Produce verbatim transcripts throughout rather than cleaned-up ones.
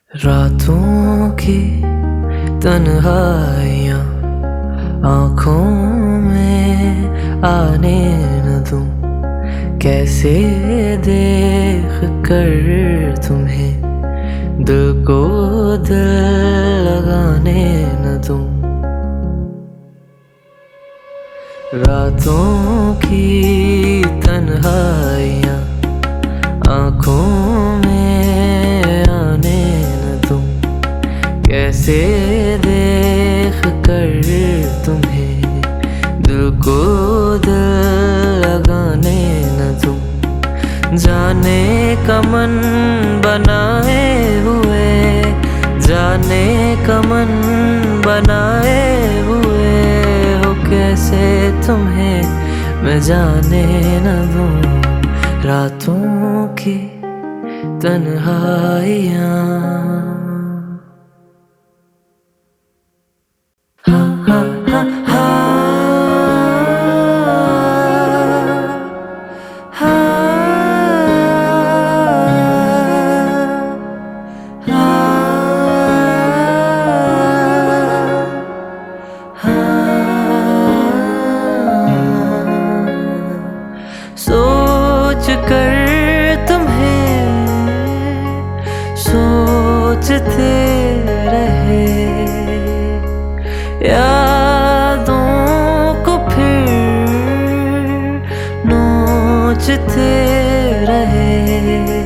रातों की तन्हाइयाँ आँखों में आने न दूँ, कैसे देख कर तुम्हें दिल को दिल लगाने न दूँ। रातों की तन्हाइयाँ आँखों में आने न दूँ, कैसे देख कर तुम्हें दिल को दिल लगाने न दूँ। जाने का मन बनाए हुए, जाने का मन बनाए हुए हो, कैसे तुम्हें मैं जाने न दूँ। रातों की तन्हाइयाँ। हा हा हा हा हा सोच कर तुम्हें सोचते रहे, यादों को फिर नोचते रहे,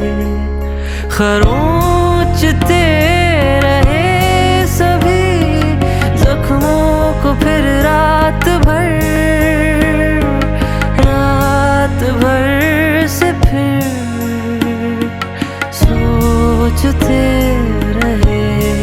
खरोंचते रहे सभी जख्मों को फिर रात भर, रात भर से फिर सोचते रहे।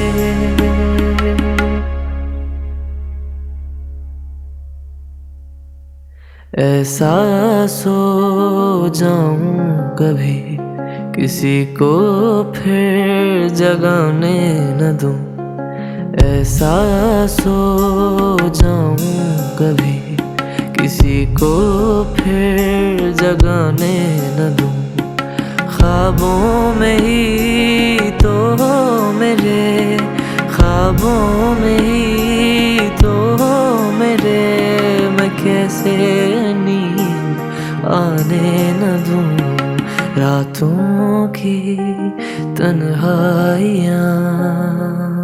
ऐसा सो जाऊं कभी किसी को फिर जगाने न दूं, ऐसा सो जाऊं कभी किसी को फिर जगाने न दूं। ख्वाबों में ही तो मेरे, ख्वाबों में ही तो मेरे, मैं कैसे नींद आने न दूं। रातों की तन्हाइयाँ।